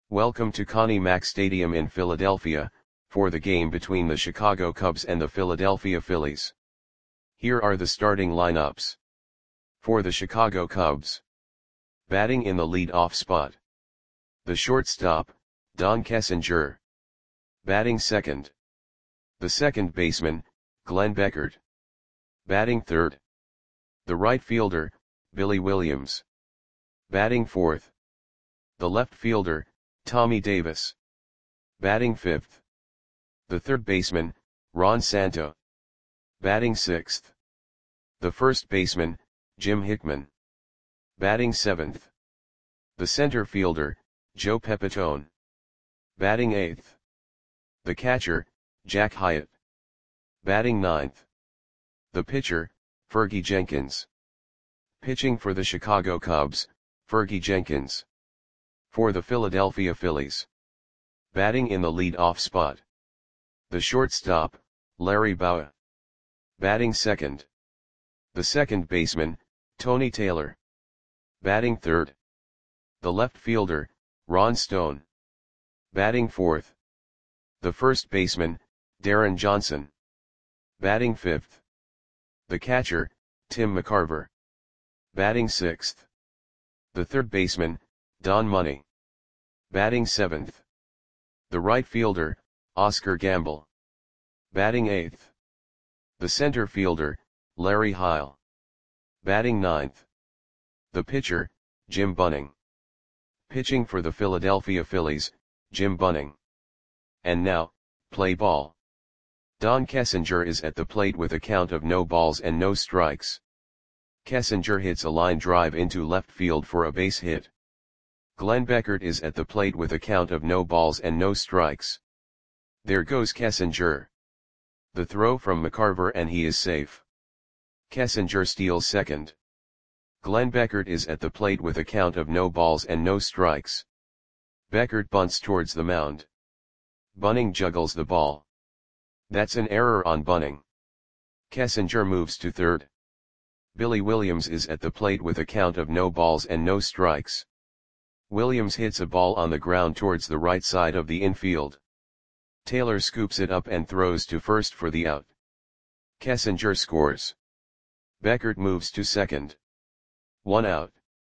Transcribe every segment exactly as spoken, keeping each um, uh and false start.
Welcome to Connie Mack Stadium in Philadelphia, for the game between the Chicago Cubs and the Philadelphia Phillies. Here are the starting lineups. For the Chicago Cubs. Batting in the lead-off spot. The shortstop, Don Kessinger. Batting second. The second baseman, Glenn Beckert. Batting third. The right fielder, Billy Williams. Batting fourth. The left fielder, Tommy Davis. Batting fifth. The third baseman, Ron Santo. Batting sixth. The first baseman, Jim Hickman. Batting seventh. The center fielder, Joe Pepitone. Batting eighth. The catcher, Jack Hyatt. Batting ninth. The pitcher, Fergie Jenkins. Pitching for the Chicago Cubs, Fergie Jenkins. For the Philadelphia Phillies. Batting in the lead-off spot. The shortstop, Larry Bowa. Batting second. The second baseman, Tony Taylor. Batting third. The left fielder, Ron Stone. Batting fourth. The first baseman, Darren Johnson. Batting fifth. The catcher, Tim McCarver. Batting sixth. The third baseman, Don Money. Batting seventh. The right fielder, Oscar Gamble. Batting eighth. The center fielder, Larry Heil. Batting ninth. The pitcher, Jim Bunning. Pitching for the Philadelphia Phillies, Jim Bunning. And now, play ball. Don Kessinger is at the plate with a count of no balls and no strikes. Kessinger hits a line drive into left field for a base hit. Glenn Beckert is at the plate with a count of no balls and no strikes. There goes Kessinger. The throw from McCarver and he is safe. Kessinger steals second. Glenn Beckert is at the plate with a count of no balls and no strikes. Beckert bunts towards the mound. Bunning juggles the ball. That's an error on Bunning. Kessinger moves to third. Billy Williams is at the plate with a count of no balls and no strikes. Williams hits a ball on the ground towards the right side of the infield. Taylor scoops it up and throws to first for the out. Kessinger scores. Beckert moves to second. One out.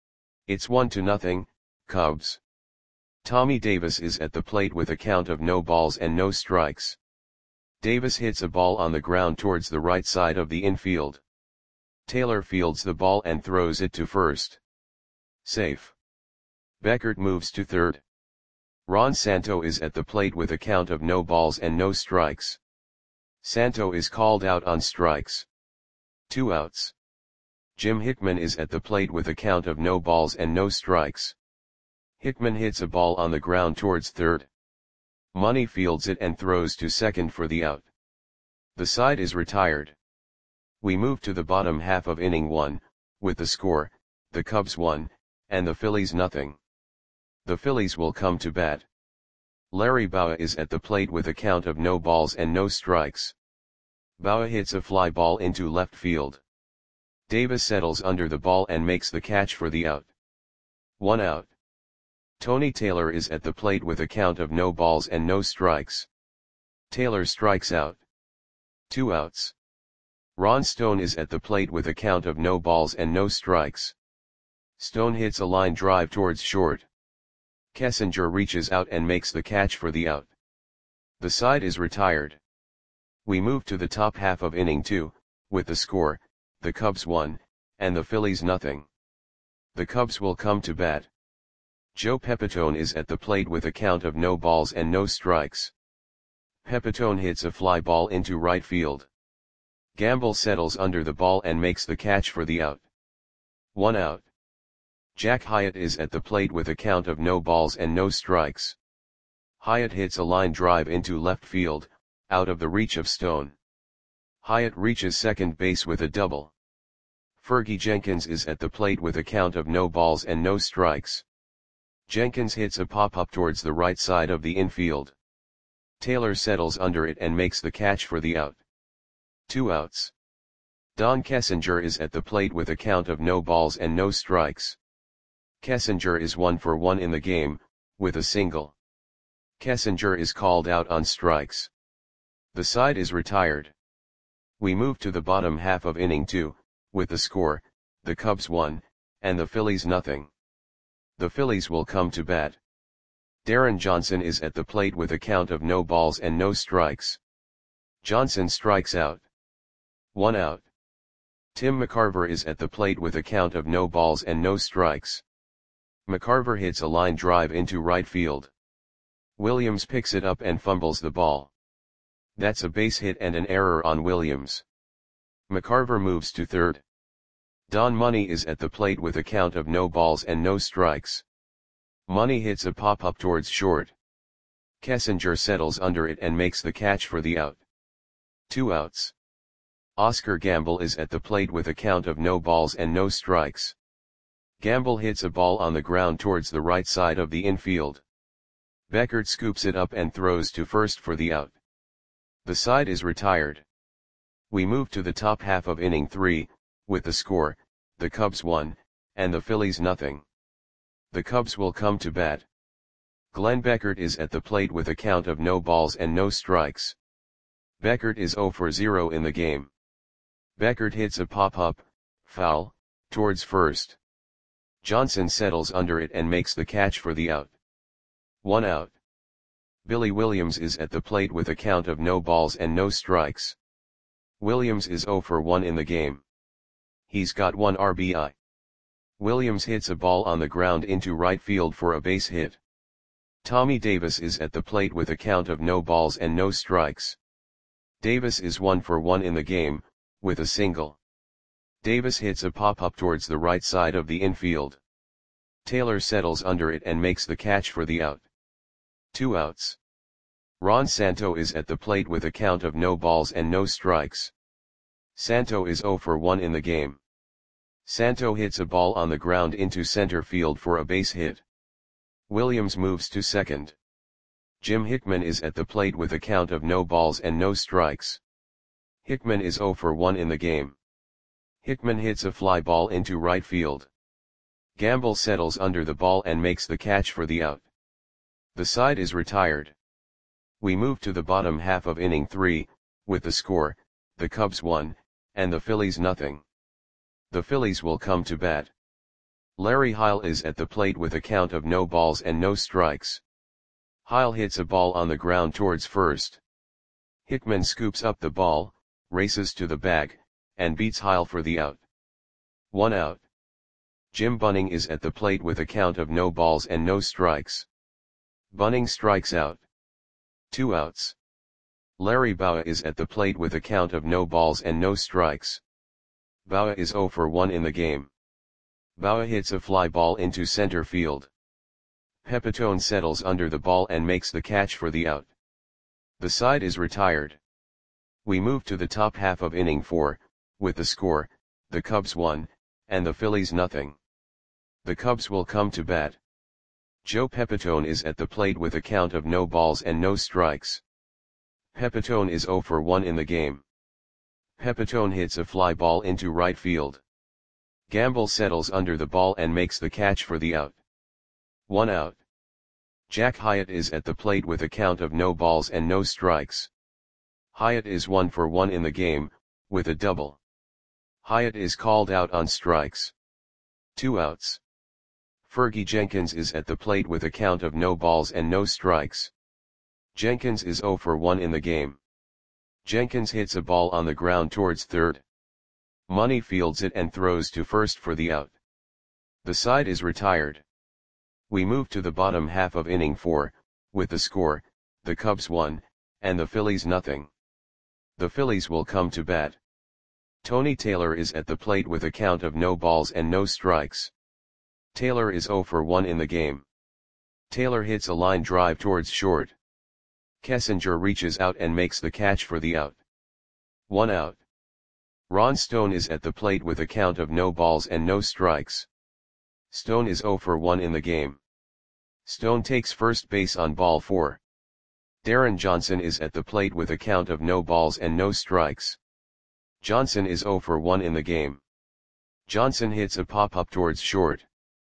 It's one to nothing, Cubs. Tommy Davis is at the plate with a count of no balls and no strikes. Davis hits a ball on the ground towards the right side of the infield. Taylor fields the ball and throws it to first. Safe. Beckert moves to third. Ron Santo is at the plate with a count of no balls and no strikes. Santo is called out on strikes. Two outs. Jim Hickman is at the plate with a count of no balls and no strikes. Hickman hits a ball on the ground towards third. Money fields it and throws to second for the out. The side is retired. We move to the bottom half of inning one, with the score, the Cubs one, and the Phillies nothing. The Phillies will come to bat. Larry Bowa is at the plate with a count of no balls and no strikes. Bowa hits a fly ball into left field. Davis settles under the ball and makes the catch for the out. One out. Tony Taylor is at the plate with a count of no balls and no strikes. Taylor strikes out. Two outs. Ron Stone is at the plate with a count of no balls and no strikes. Stone hits a line drive towards short. Kessinger reaches out and makes the catch for the out. The side is retired. We move to the top half of inning two, with the score, the Cubs one, and the Phillies nothing. The Cubs will come to bat. Joe Pepitone is at the plate with a count of no balls and no strikes. Pepitone hits a fly ball into right field. Gamble settles under the ball and makes the catch for the out. One out. Jack Hyatt is at the plate with a count of no balls and no strikes. Hyatt hits a line drive into left field, out of the reach of Stone. Hyatt reaches second base with a double. Fergie Jenkins is at the plate with a count of no balls and no strikes. Jenkins hits a pop-up towards the right side of the infield. Taylor settles under it and makes the catch for the out. Two outs. Don Kessinger is at the plate with a count of no balls and no strikes. Kessinger is one for one in the game, with a single. Kessinger is called out on strikes. The side is retired. We move to the bottom half of inning two, with the score, the Cubs one, and the Phillies nothing. The Phillies will come to bat. Darren Johnson is at the plate with a count of no balls and no strikes. Johnson strikes out. One out. Tim McCarver is at the plate with a count of no balls and no strikes. McCarver hits a line drive into right field. Williams picks it up and fumbles the ball. That's a base hit and an error on Williams. McCarver moves to third. Don Money is at the plate with a count of no balls and no strikes. Money hits a pop-up towards short. Kessinger settles under it and makes the catch for the out. Two outs. Oscar Gamble is at the plate with a count of no balls and no strikes. Gamble hits a ball on the ground towards the right side of the infield. Beckert scoops it up and throws to first for the out. The side is retired. We move to the top half of inning three, with the score, the Cubs one, and the Phillies nothing. The Cubs will come to bat. Glenn Beckert is at the plate with a count of no balls and no strikes. Beckert is zero for zero in the game. Beckert hits a pop-up, foul, towards first. Johnson settles under it and makes the catch for the out. One out. Billy Williams is at the plate with a count of no balls and no strikes. Williams is zero for one in the game. He's got one R B I. Williams hits a ball on the ground into right field for a base hit. Tommy Davis is at the plate with a count of no balls and no strikes. Davis is one for one in the game, with a single. Davis hits a pop-up towards the right side of the infield. Taylor settles under it and makes the catch for the out. Two outs. Ron Santo is at the plate with a count of no balls and no strikes. Santo is zero for one in the game. Santo hits a ball on the ground into center field for a base hit. Williams moves to second. Jim Hickman is at the plate with a count of no balls and no strikes. Hickman is zero for one in the game. Hickman hits a fly ball into right field. Gamble settles under the ball and makes the catch for the out. The side is retired. We move to the bottom half of inning three, with the score, the Cubs one, and the Phillies nothing. The Phillies will come to bat. Larry Heil is at the plate with a count of no balls and no strikes. Heil hits a ball on the ground towards first. Hickman scoops up the ball, races to the bag, and beats Heil for the out. One out. Jim Bunning is at the plate with a count of no balls and no strikes. Bunning strikes out. Two outs. Larry Bowa is at the plate with a count of no balls and no strikes. Bowa is zero for one in the game. Bowa hits a fly ball into center field. Pepitone settles under the ball and makes the catch for the out. The side is retired. We move to the top half of inning four, with the score, the Cubs one, and the Phillies nothing. The Cubs will come to bat. Joe Pepitone is at the plate with a count of no balls and no strikes. Pepitone is zero for one in the game. Pepitone hits a fly ball into right field. Gamble settles under the ball and makes the catch for the out. One out. Jack Hyatt is at the plate with a count of no balls and no strikes. Hyatt is one for one in the game, with a double. Hyatt is called out on strikes. Two outs. Fergie Jenkins is at the plate with a count of no balls and no strikes. Jenkins is zero for one in the game. Jenkins hits a ball on the ground towards third. Money fields it and throws to first for the out. The side is retired. We move to the bottom half of inning four, with the score, the Cubs one, and the Phillies nothing. The Phillies will come to bat. Tony Taylor is at the plate with a count of no balls and no strikes. Taylor is zero for one in the game. Taylor hits a line drive towards short. Kessinger reaches out and makes the catch for the out. One out. Ron Stone is at the plate with a count of no balls and no strikes. Stone is zero for one in the game. Stone takes first base on ball four. Darren Johnson is at the plate with a count of no balls and no strikes. Johnson is zero for one in the game. Johnson hits a pop-up towards short.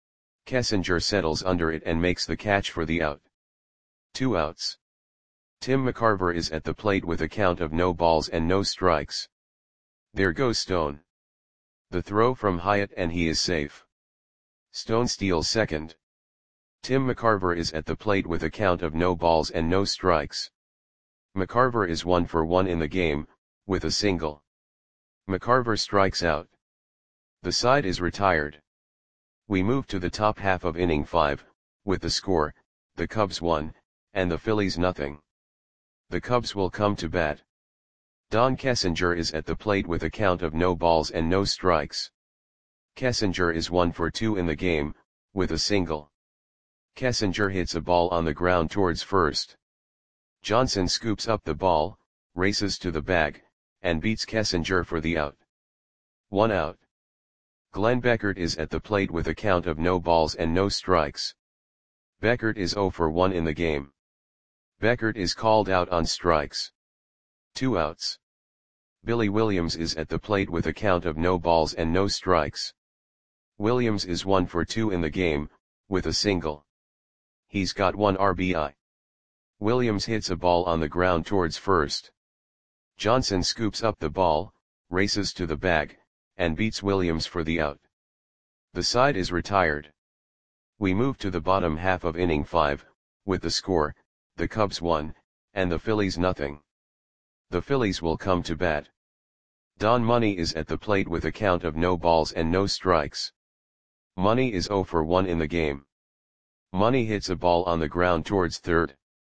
Kessinger settles under it and makes the catch for the out. Two outs. Tim McCarver is at the plate with a count of no balls and no strikes. There goes Stone. The throw from Hyatt and he is safe. Stone steals second. Tim McCarver is at the plate with a count of no balls and no strikes. McCarver is one for one in the game, with a single. McCarver strikes out. The side is retired. We move to the top half of inning five, with the score, the Cubs one, and the Phillies nothing. The Cubs will come to bat. Don Kessinger is at the plate with a count of no balls and no strikes. Kessinger is one for two in the game, with a single. Kessinger hits a ball on the ground towards first. Johnson scoops up the ball, races to the bag, and beats Kessinger for the out. One out. Glenn Beckert is at the plate with a count of no balls and no strikes. Beckert is zero for one in the game. Beckert is called out on strikes. Two outs. Billy Williams is at the plate with a count of no balls and no strikes. Williams is one for two in the game, with a single. He's got one R B I. Williams hits a ball on the ground towards first. Johnson scoops up the ball, races to the bag, and beats Williams for the out. The side is retired. We move to the bottom half of inning five, with the score, the Cubs one, and the Phillies nothing. The Phillies will come to bat. Don Money is at the plate with a count of no balls and no strikes. Money is zero for one in the game. Money hits a ball on the ground towards third.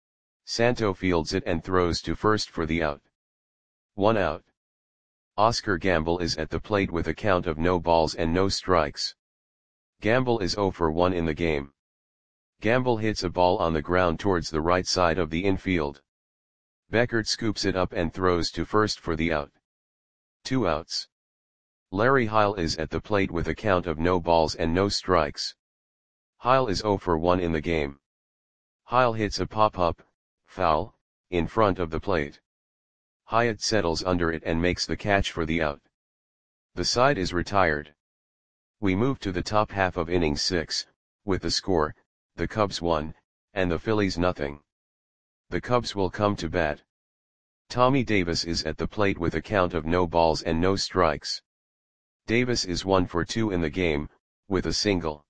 Santo fields it and throws to first for the out. One out. Oscar Gamble is at the plate with a count of no balls and no strikes. Gamble is zero for one in the game. Gamble hits a ball on the ground towards the right side of the infield. Beckert scoops it up and throws to first for the out. Two outs. Larry Heil is at the plate with a count of no balls and no strikes. Heil is zero for one in the game. Heil hits a pop-up, foul, in front of the plate. Hyatt settles under it and makes the catch for the out. The side is retired. We move to the top half of inning six, with the score, the Cubs one, and the Phillies nothing. The Cubs will come to bat. Tommy Davis is at the plate with a count of no balls and no strikes. Davis is one for two in the game, with a single.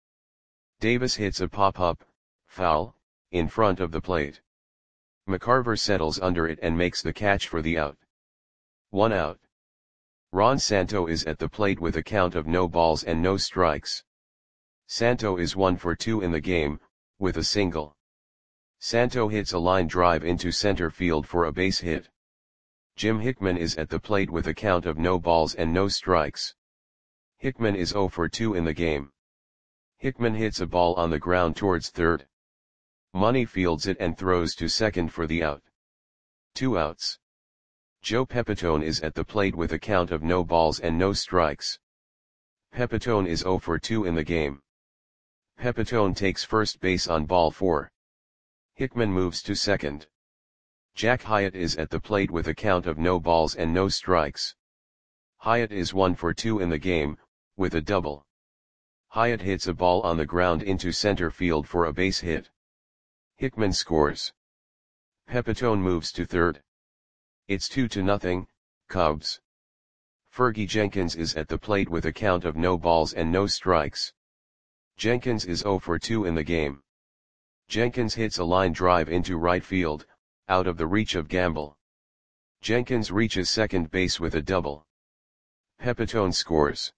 Davis hits a pop-up, foul, in front of the plate. McCarver settles under it and makes the catch for the out. One out. Ron Santo is at the plate with a count of no balls and no strikes. Santo is one for two in the game, with a single. Santo hits a line drive into center field for a base hit. Jim Hickman is at the plate with a count of no balls and no strikes. Hickman is zero for two in the game. Hickman hits a ball on the ground towards third. Money fields it and throws to second for the out. Two outs. Joe Pepitone is at the plate with a count of no balls and no strikes. Pepitone is zero for two in the game. Pepitone takes first base on ball four. Hickman moves to second. Jack Hyatt is at the plate with a count of no balls and no strikes. Hyatt is one for two in the game, with a double. Hyatt hits a ball on the ground into center field for a base hit. Hickman scores. Pepitone moves to third. It's two to nothing, Cubs. Fergie Jenkins is at the plate with a count of no balls and no strikes. Jenkins is zero for two in the game. Jenkins hits a line drive into right field, out of the reach of Gamble. Jenkins reaches second base with a double. Pepitone scores.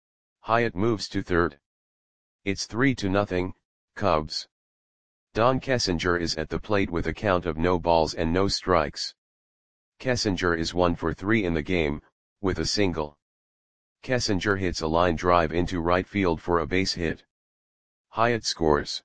Hyatt moves to third. It's three to nothing, Cubs. Don Kessinger is at the plate with a count of no balls and no strikes. Kessinger is one for three in the game, with a single. Kessinger hits a line drive into right field for a base hit. Hyatt scores.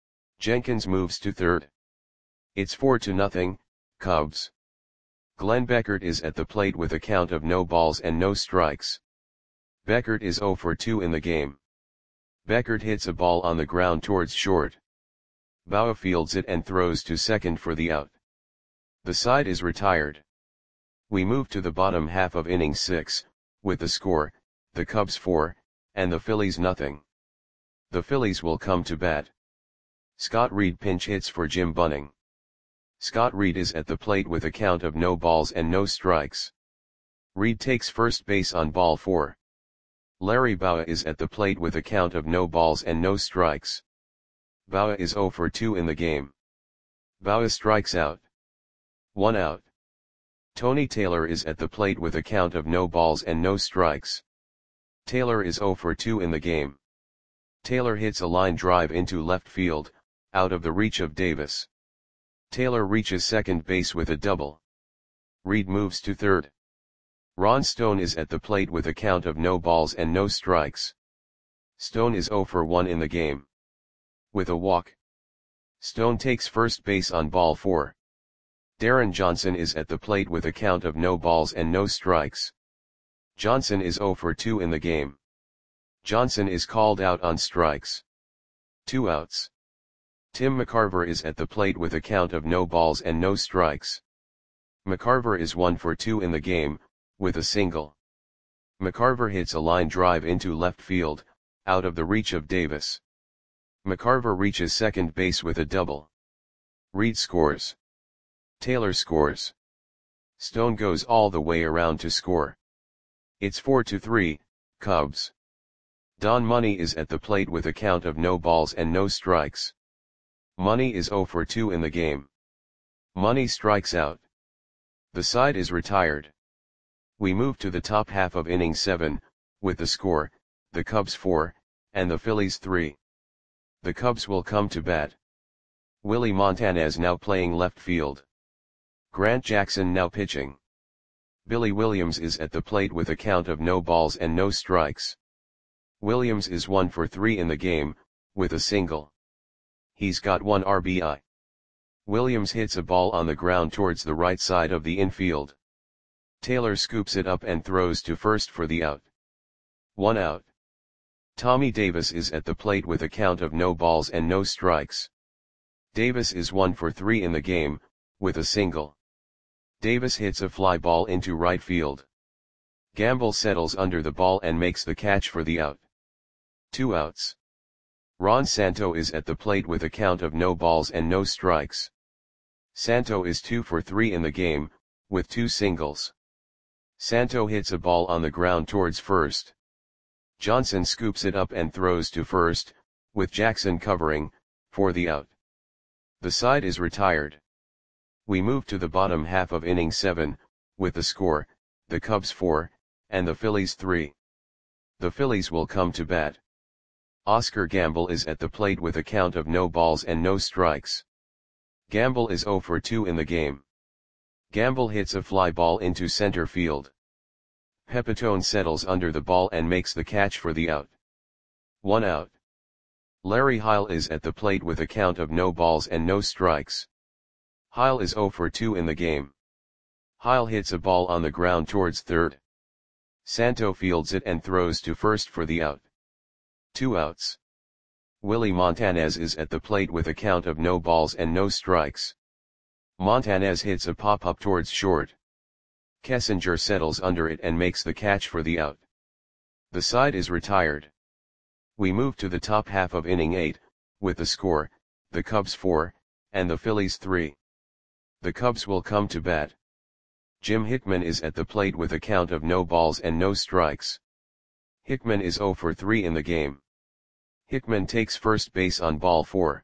Jenkins moves to third. It's four to nothing, Cubs. Glenn Beckert is at the plate with a count of no balls and no strikes. Beckert is zero for two in the game. Beckert hits a ball on the ground towards short. Bauer fields it and throws to second for the out. The side is retired. We move to the bottom half of inning six, with the score, the Cubs four, and the Phillies nothing. The Phillies will come to bat. Scott Reed pinch hits for Jim Bunning. Scott Reed is at the plate with a count of no balls and no strikes. Reed takes first base on ball four. Larry Bowa is at the plate with a count of no balls and no strikes. Bowa is zero for two in the game. Bowa strikes out. One out. Tony Taylor is at the plate with a count of no balls and no strikes. Taylor is zero for two in the game. Taylor hits a line drive into left field, out of the reach of Davis. Taylor reaches second base with a double. Reed moves to third. Ron Stone is at the plate with a count of no balls and no strikes. Stone is zero for one in the game. With a walk. Stone takes first base on ball four. Darren Johnson is at the plate with a count of no balls and no strikes. Johnson is zero for two in the game. Johnson is called out on strikes. Two outs. Tim McCarver is at the plate with a count of no balls and no strikes. McCarver is one for two in the game, with a single. McCarver hits a line drive into left field, out of the reach of Davis. McCarver reaches second base with a double. Reed scores. Taylor scores. Stone goes all the way around to score. It's four to three, Cubs. Don Money is at the plate with a count of no balls and no strikes. Money is zero for two in the game. Money strikes out. The side is retired. We move to the top half of inning seven, with the score, the Cubs four, and the Phillies three. The Cubs will come to bat. Willie Montanez now playing left field. Grant Jackson now pitching. Billy Williams is at the plate with a count of no balls and no strikes. Williams is one for three in the game, with a single. He's got one R B I. Williams hits a ball on the ground towards the right side of the infield. Taylor scoops it up and throws to first for the out. One out. Tommy Davis is at the plate with a count of no balls and no strikes. Davis is one for three in the game, with a single. Davis hits a fly ball into right field. Gamble settles under the ball and makes the catch for the out. Two outs. Ron Santo is at the plate with a count of no balls and no strikes. Santo is two for three in the game, with two singles. Santo hits a ball on the ground towards first. Johnson scoops it up and throws to first, with Jackson covering, for the out. The side is retired. We move to the bottom half of inning seven, with the score, the Cubs four, and the Phillies three. The Phillies will come to bat. Oscar Gamble is at the plate with a count of no balls and no strikes. Gamble is zero for two in the game. Gamble hits a fly ball into center field. Pepitone settles under the ball and makes the catch for the out. One out. Larry Heil is at the plate with a count of no balls and no strikes. Heil is zero for two in the game. Heil hits a ball on the ground towards third. Santo fields it and throws to first for the out. Two outs. Willie Montanez is at the plate with a count of no balls and no strikes. Montanez hits a pop-up towards short. Kessinger settles under it and makes the catch for the out. The side is retired. We move to the top half of inning eight, with the score, the Cubs four, and the Phillies three. The Cubs will come to bat. Jim Hickman is at the plate with a count of no balls and no strikes. Hickman is zero for three in the game. Hickman takes first base on ball four.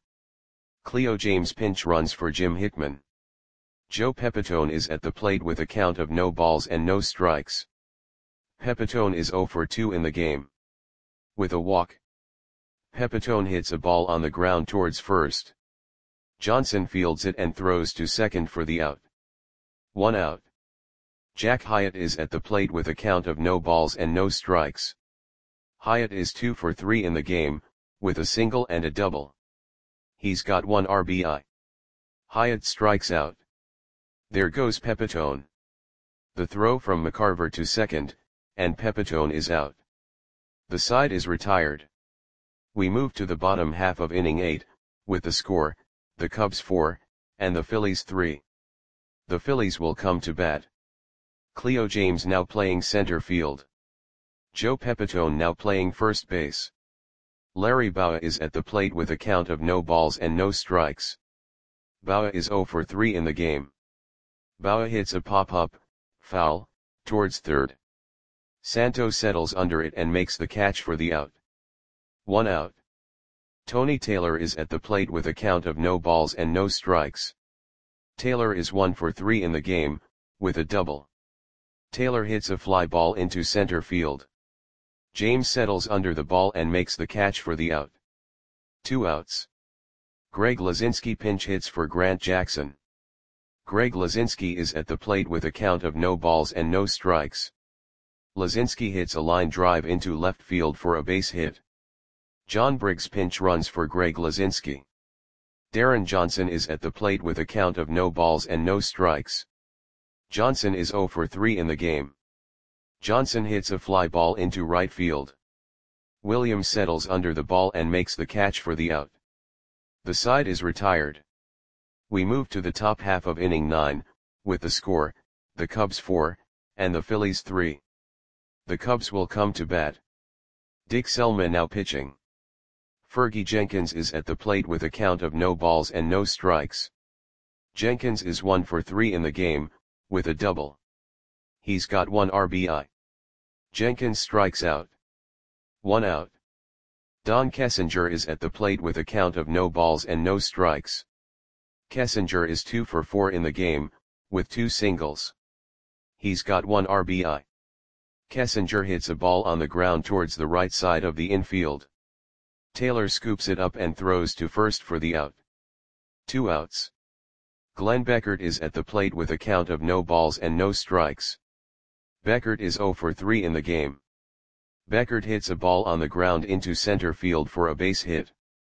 Cleo James pinch runs for Jim Hickman. Joe Pepitone is at the plate with a count of no balls and no strikes. Pepitone is zero for two in the game. With a walk. Pepitone hits a ball on the ground towards first. Johnson fields it and throws to second for the out. One out. Jack Hyatt is at the plate with a count of no balls and no strikes. Hyatt is two for three in the game, with a single and a double. He's got one R B I. Hyatt strikes out. There goes Pepitone. The throw from McCarver to second, and Pepitone is out. The side is retired. We move to the bottom half of inning eight, with the score, the Cubs four, and the Phillies three. The Phillies will come to bat. Cleo James now playing center field. Joe Pepitone now playing first base. Larry Bowa is at the plate with a count of no balls and no strikes. Bowa is zero for three in the game. Bowa hits a pop-up, foul, towards third. Santo settles under it and makes the catch for the out. One out. Tony Taylor is at the plate with a count of no balls and no strikes. Taylor is one for three in the game, with a double. Taylor hits a fly ball into center field. James settles under the ball and makes the catch for the out. Two outs. Greg Lazinski pinch hits for Grant Jackson. Greg Lazinski is at the plate with a count of no balls and no strikes. Lazinski hits a line drive into left field for a base hit. John Briggs pinch runs for Greg Lazinski. Darren Johnson is at the plate with a count of no balls and no strikes. Johnson is zero for three in the game. Johnson hits a fly ball into right field. Williams settles under the ball and makes the catch for the out. The side is retired. We move to the top half of inning nine, with the score, the Cubs four, and the Phillies three. The Cubs will come to bat. Dick Selma now pitching. Fergie Jenkins is at the plate with a count of no balls and no strikes. Jenkins is one for three in the game, with a double. He's got one R B I. Jenkins strikes out. One out. Don Kessinger is at the plate with a count of no balls and no strikes. Kessinger is two for four in the game, with two singles. He's got one R B I. Kessinger hits a ball on the ground towards the right side of the infield. Taylor scoops it up and throws to first for the out. Two outs. Glenn Beckert is at the plate with a count of no balls and no strikes. Beckert is zero for three in the game. Beckert hits a ball on the ground into center field for a base hit.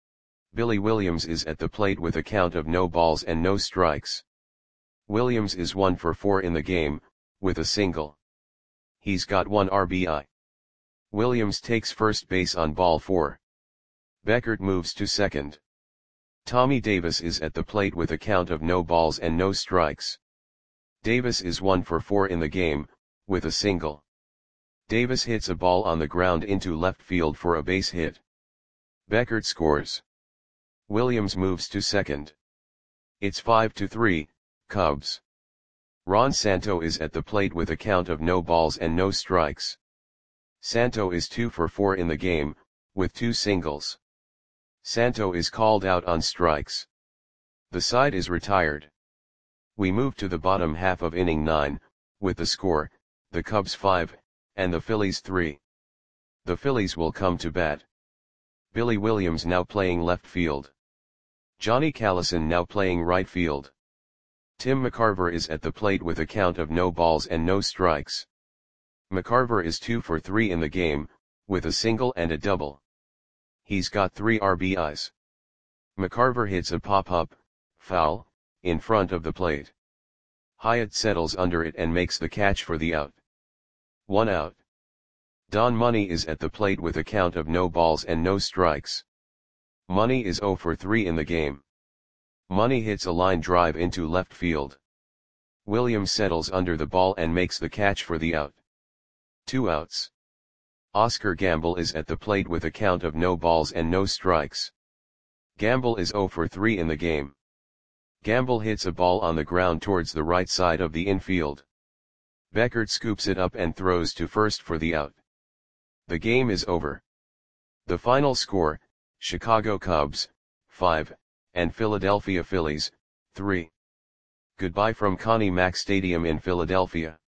Billy Williams is at the plate with a count of no balls and no strikes. Williams is one for four in the game, with a single. He's got one R B I. Williams takes first base on ball four. Beckert moves to second. Tommy Davis is at the plate with a count of no balls and no strikes. Davis is one for four in the game, with a single. Davis hits a ball on the ground into left field for a base hit. Beckert scores. Williams moves to second. It's five to three, Cubs. Ron Santo is at the plate with a count of no balls and no strikes. Santo is two for four in the game, with two singles. Santo is called out on strikes. The side is retired. We move to the bottom half of inning nine, with the score, the Cubs five, and the Phillies three. The Phillies will come to bat. Billy Williams now playing left field. Johnny Callison now playing right field. Tim McCarver is at the plate with a count of no balls and no strikes. McCarver is two for three in the game, with a single and a double. He's got three R B Is. McCarver hits a pop-up, foul, in front of the plate. Hyatt settles under it and makes the catch for the out. One out. Don Money is at the plate with a count of no balls and no strikes. Money is zero for three in the game. Money hits a line drive into left field. Williams settles under the ball and makes the catch for the out. Two outs. Oscar Gamble is at the plate with a count of no balls and no strikes. Gamble is zero for three in the game. Gamble hits a ball on the ground towards the right side of the infield. Beckert scoops it up and throws to first for the out. The game is over. The final score, Chicago Cubs, five, and Philadelphia Phillies, three. Goodbye from Connie Mack Stadium in Philadelphia.